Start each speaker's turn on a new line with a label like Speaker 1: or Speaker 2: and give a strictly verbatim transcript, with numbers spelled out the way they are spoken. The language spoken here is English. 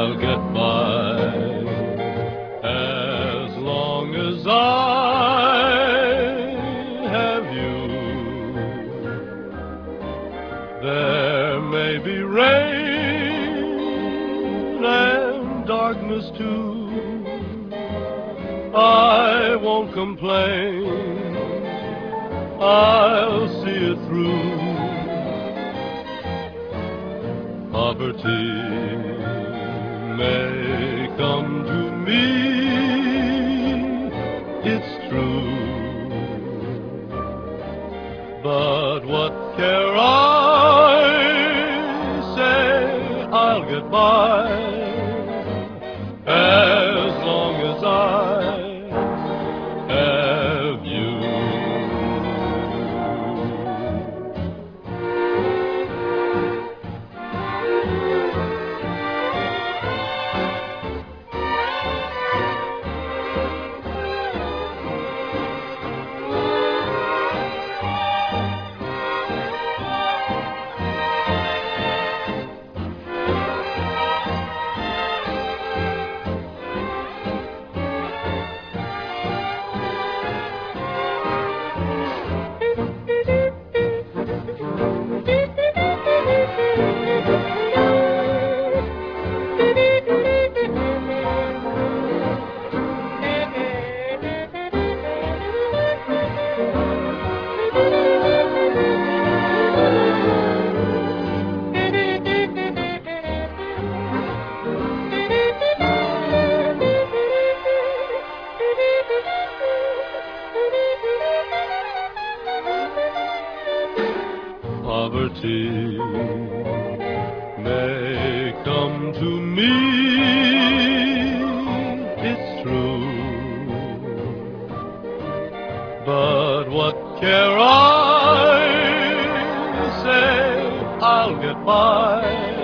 Speaker 1: I'll get by as long as I have you. There may be rain and darkness too. I won't complain, I'll see it through. Poverty may come to me, it's true, but what care I? Say I'll get by as long as I have you. Poverty may come to me, it's true, but what care I? Say I'll get by